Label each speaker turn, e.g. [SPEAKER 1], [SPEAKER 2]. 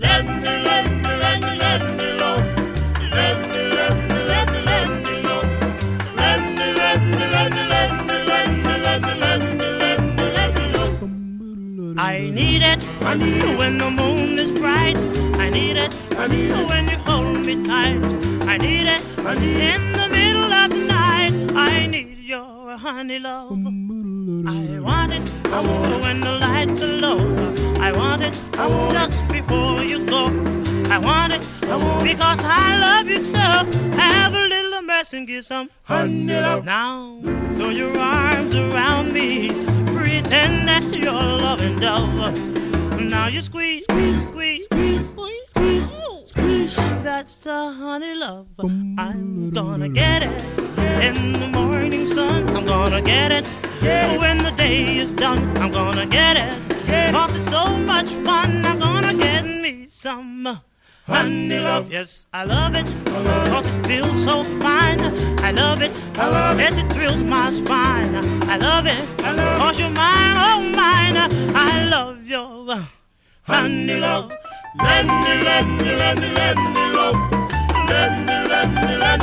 [SPEAKER 1] Let me love. Let me love. Let me love. Let me love. Let me love. Let me love. Let me love. I need it when the moon is bright. I need it when you hold me tight. I need it in the middle of the night. I need your honey love. I want it when the lights are low. I want it just before you go. I want it because I love you so. Have a little mercy and give some honey love. Now throw your arms around me. Pretend that you're loving dove. Now you squeeze, squeeze, squeeze, squeeze, squeeze, squeeze, squeeze. That's the honey love. I'm gonna get it in the morning sun. I'm gonna get it when the day is done. I'm gonna get it 'cause it's so much fun. I'm gonna get me some honey love. Yes, I love it 'cause it feels so fine. I love it, yes, it thrills my spine. I love it 'cause you're mine, oh mine. I love your honey love. Let me love. Let me love. Let me love.